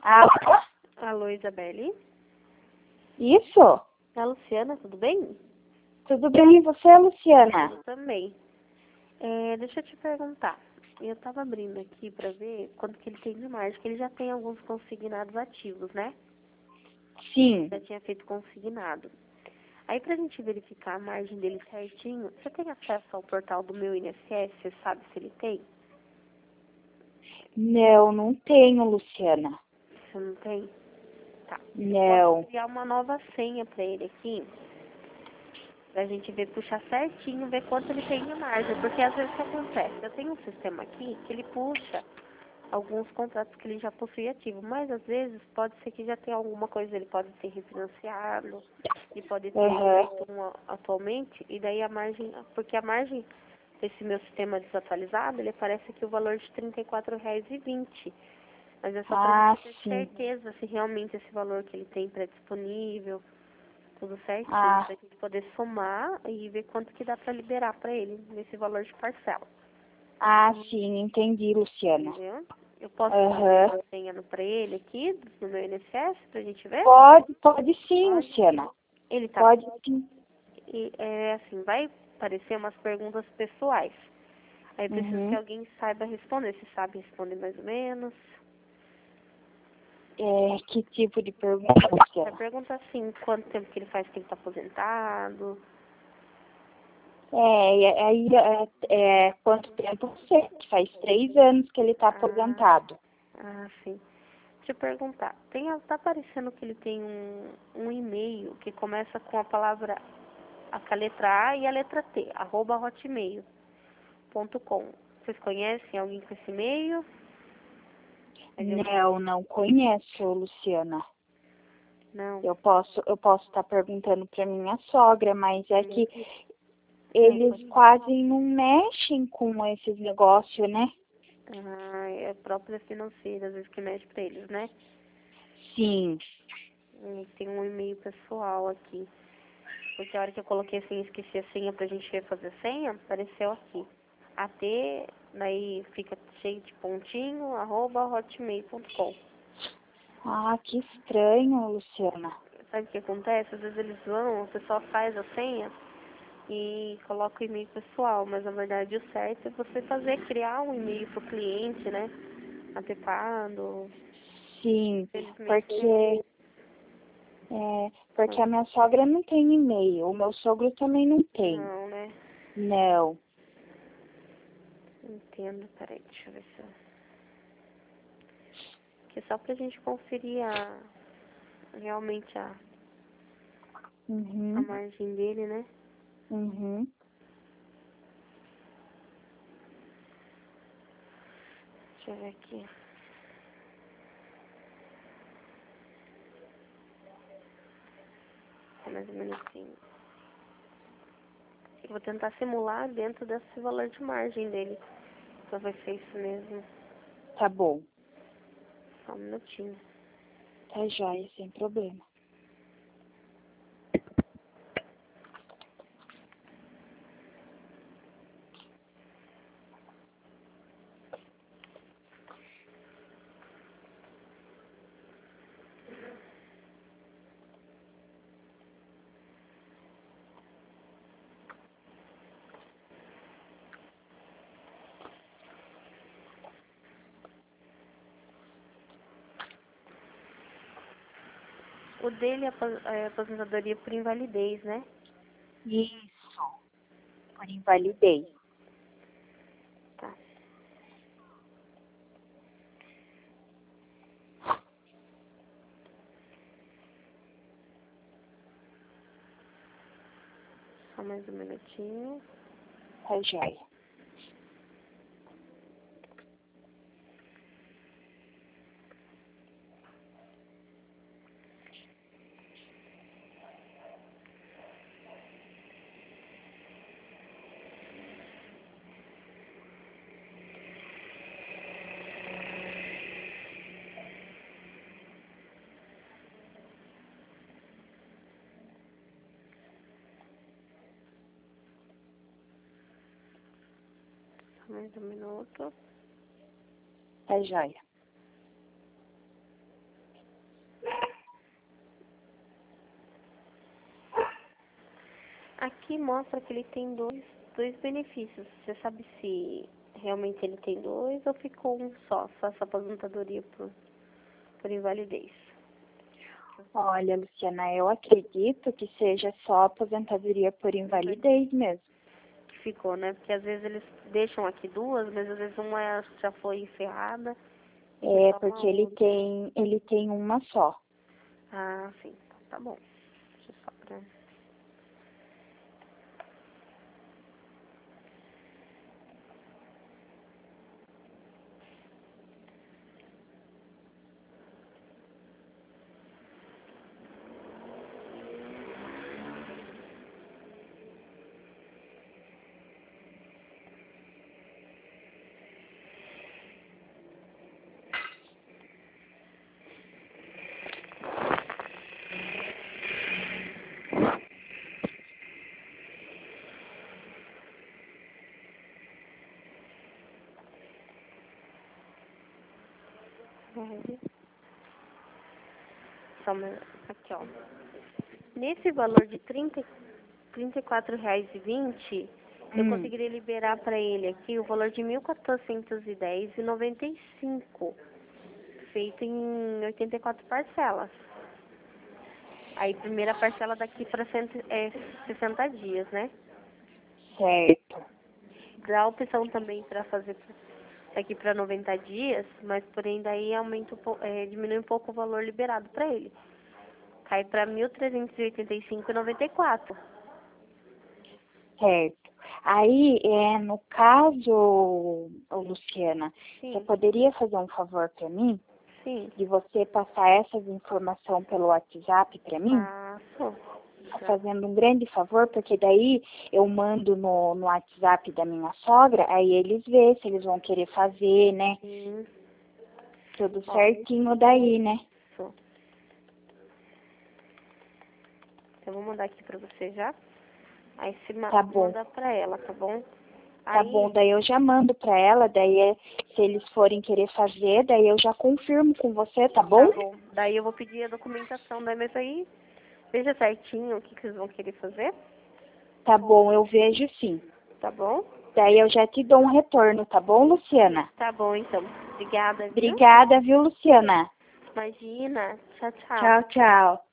Ah, Alô, Isabelle? isso? A Luciana, tudo bem? Tudo bem, e você, Luciana? Eu também. Deixa eu te perguntar. Eu tava abrindo aqui pra ver quanto que ele tem de margem, que ele já tem alguns consignados ativos, né? Sim. Já tinha feito consignado. Aí pra gente verificar a margem dele certinho, você tem acesso ao portal do meu INSS? Você sabe se ele tem? Não, não tenho, Luciana. Você não tem? Tá. Não. Posso criar uma nova senha pra ele aqui, pra gente ver, puxar certinho, ver quanto ele tem de margem. Porque às vezes o que acontece? Eu tenho um sistema aqui que ele puxa alguns contratos que ele já possui ativo, mas às vezes pode ser que já tenha alguma coisa, ele pode ter refinanciado, ele pode ter feito um atualmente, e daí a margem, porque a margem desse meu sistema desatualizado, ele aparece aqui o valor de R$ 34,20. Mas é só para gente ter certeza se realmente esse valor que ele tem pré-disponível, tudo certinho, pra gente poder somar e ver quanto que dá para liberar para ele nesse valor de parcela. Ah, sim, entendi, Luciana. Entendeu? Eu posso fazer uma senha para ele aqui, no meu INSS, pra gente ver? Pode sim, Luciana. Ele tá. Pode sim. E assim, vai aparecer umas perguntas pessoais. Aí eu preciso que alguém saiba responder. Você sabe responder mais ou menos? Que tipo de pergunta, Vai Luciana? perguntar assim, quanto tempo que ele faz que ele tá aposentado? Aí, quanto tempo você? Faz 3 anos que ele está aposentado. Ah, sim. Deixa eu perguntar. Tá aparecendo que ele tem um e-mail que começa com a palavra, a letra A e a letra T, @hotmail.com. Vocês conhecem alguém com esse e-mail? Não conheço, Luciana. Não. Eu posso estar perguntando para minha sogra, mas é que eles quase não mexem com esses negócios, né? Ah, é a própria financeira, às vezes, que mexe pra eles, né? Sim. Tem um e-mail pessoal aqui. Porque a hora que eu coloquei assim, esqueci a senha pra gente refazer a senha, apareceu aqui. AT, daí fica cheio de pontinho, @hotmail.com. Ah, que estranho, Luciana. Sabe o que acontece? Às vezes eles vão, o pessoal faz a senha e coloca o e-mail pessoal, mas na verdade o certo é você criar um e-mail pro cliente, né? Adequado. Sim, porque a minha sogra não tem e-mail, o meu sogro também não tem. Não, né? Não. Entendo, peraí, deixa eu ver se eu... Que é só pra gente conferir realmente a margem dele, né? Deixa eu ver aqui. Mais ou menos assim. Eu vou tentar simular dentro desse valor de margem dele. Então vai ser isso mesmo. Tá bom. Só um minutinho. Tá joia, sem problema. O dele é aposentadoria por invalidez, né? Isso, por invalidez. Tá. Só mais um minutinho. Tá joia. Só mais um minuto. Tá joia. aqui mostra que ele tem dois benefícios. Você sabe se realmente ele tem dois ou ficou um só essa aposentadoria por invalidez? Olha, Luciana, eu acredito que seja só aposentadoria por invalidez mesmo. Ficou, né? Porque às vezes eles deixam aqui duas, mas às vezes uma já foi encerrada. É, porque ele tem uma só. Ah, sim. Tá bom. Deixa eu só pra... Aqui, ó. Nesse valor de R$ 34,20, eu conseguiria liberar para ele aqui o valor de R$ 1.410,95, feito em 84 parcelas. Aí, primeira parcela daqui para 60 dias, né? Certo. Dá a opção também para fazer daqui para 90 dias, mas porém daí diminui um pouco o valor liberado para ele. Cai para R$ 1.385,94. Certo. Aí, no caso, Luciana, Sim. você poderia fazer um favor para mim? Sim. De você passar essas informações pelo WhatsApp para mim? Passo. Tá fazendo um grande favor, porque daí eu mando no WhatsApp da minha sogra, aí eles vê se eles vão querer fazer, né? Sim. Tudo certinho daí, né? Isso. Eu vou mandar aqui pra você já. Aí você Tá bom. manda pra ela, tá bom? Tá bom, daí eu já mando pra ela, daí se eles forem querer fazer, daí eu já confirmo com você, tá bom? Tá bom. Daí eu vou pedir a documentação, daí mas aí veja certinho o que vocês vão querer fazer. Tá bom, eu vejo sim. Tá bom? Daí eu já te dou um retorno, tá bom, Luciana? Tá bom, então. Obrigada, viu? Obrigada, viu, Luciana? Imagina. Tchau, tchau. Tchau, tchau.